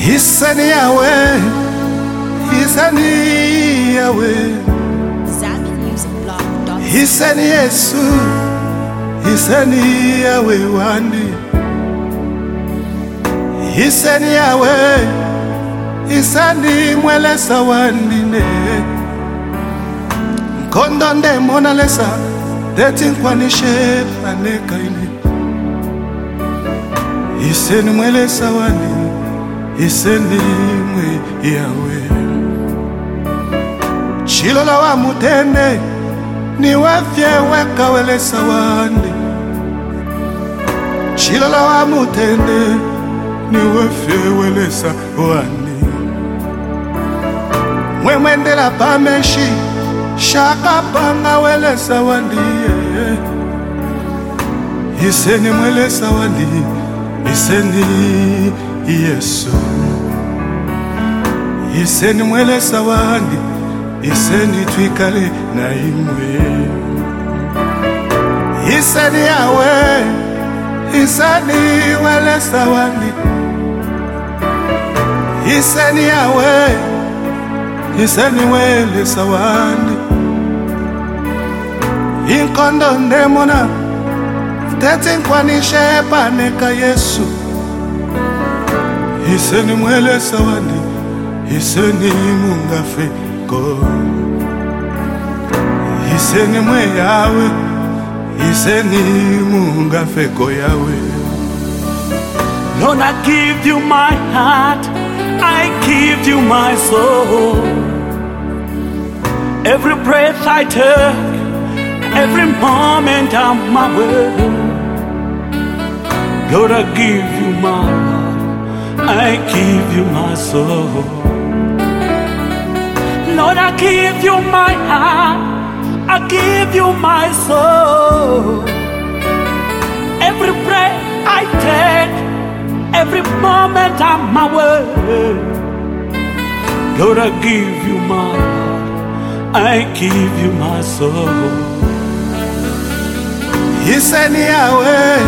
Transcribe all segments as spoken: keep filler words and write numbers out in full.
Iseni Yahweh, Iseni Yahweh, Iseni Yesu, Iseni Yahweh wandi. Iseni Yahweh, Iseni mwelesa wandi ne. Kondonde mona lesa, detin kwanishe aneka ini. Iseni mwelesa wandi. Iseni mwe Yahweh. Chilola wa mutende ni wafye weka wele sawandi. Chilola wa mutende ni wafye wele sawandi. Mwe mwende la pameshi shaka panga wele sawandi. Iseni mwele sawandi. Iseni Yesu. Iseni mwele sawandi. Iseni twikale na imwe. Iseni Yahweh. Iseni mwele sawandi. Iseni Yahweh. Iseni mwele sawandi. Inkondo ndemona tetin kwanishe paneka Yesu. Iseni mwele sawandi. Iseni mungafe ko. Iseni mwe Yahweh. Iseni mungafe ko Yahweh. Lord, I give you my heart, I give you my soul. Every breath I take, every moment I'm away. Lord, I give you my heart, I give you my soul. Lord, I give you my heart, I give you my soul. Every breath I take, every moment I'm away. Lord, I give you my heart, I give you my soul. Iseni Yahweh,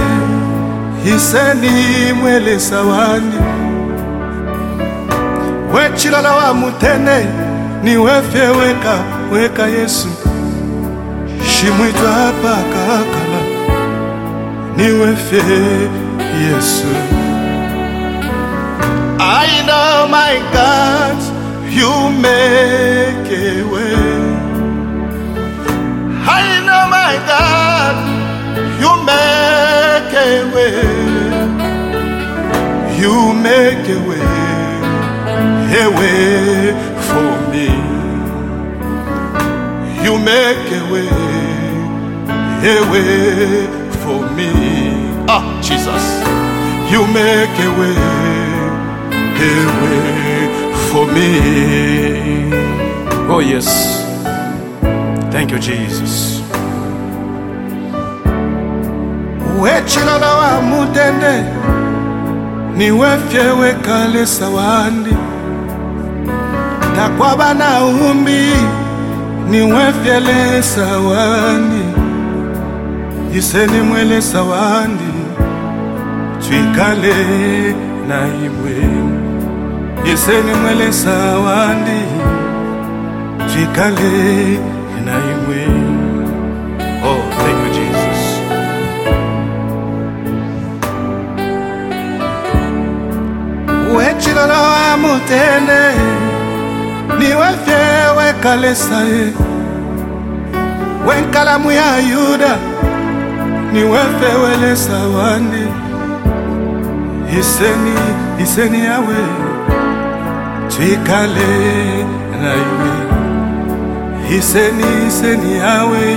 Iseni mwele sawandi. Wechilala wa mutene ni wefye weka weka Yesu. Shimwitwa hapa kakala ni wefye Yesu. I know my God, you make a way. I know my God, you make a way. You make a way, a way for me. You make a way, a way for me. Ah, Jesus. You make a way, a way for me. Oh yes. Thank you, Jesus. Wechilala wa mutende ni wefye wekale sawandi. Takwaba na umbi ni wefye le sawandi. Iseni mwele sawandi. Twikale na imwe. Iseni mwele sawandi. Twikale na imwe. Oh, thank you, Jesus. Wechilala wa mutende ni wefye wekale saye. Wenkalamu ya Yuda ni wefye wele sawandi. Iseni, Iseni Yahweh. Twikale na imwe. Iseni, Iseni Yahweh.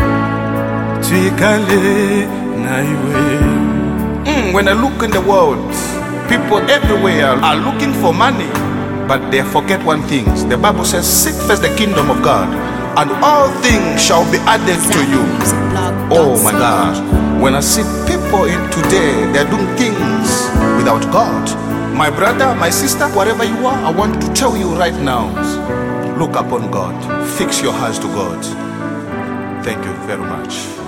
Twikale na imwe. Mm, when I look in the world, people everywhere are looking for money, but they forget one thing. The Bible says, seek first the kingdom of God, and all things shall be added to you. Oh my God. When I see people in today, they're doing things without God. My brother, my sister, wherever you are, I want to tell you right now, look upon God. Fix your hearts to God. Thank you very much.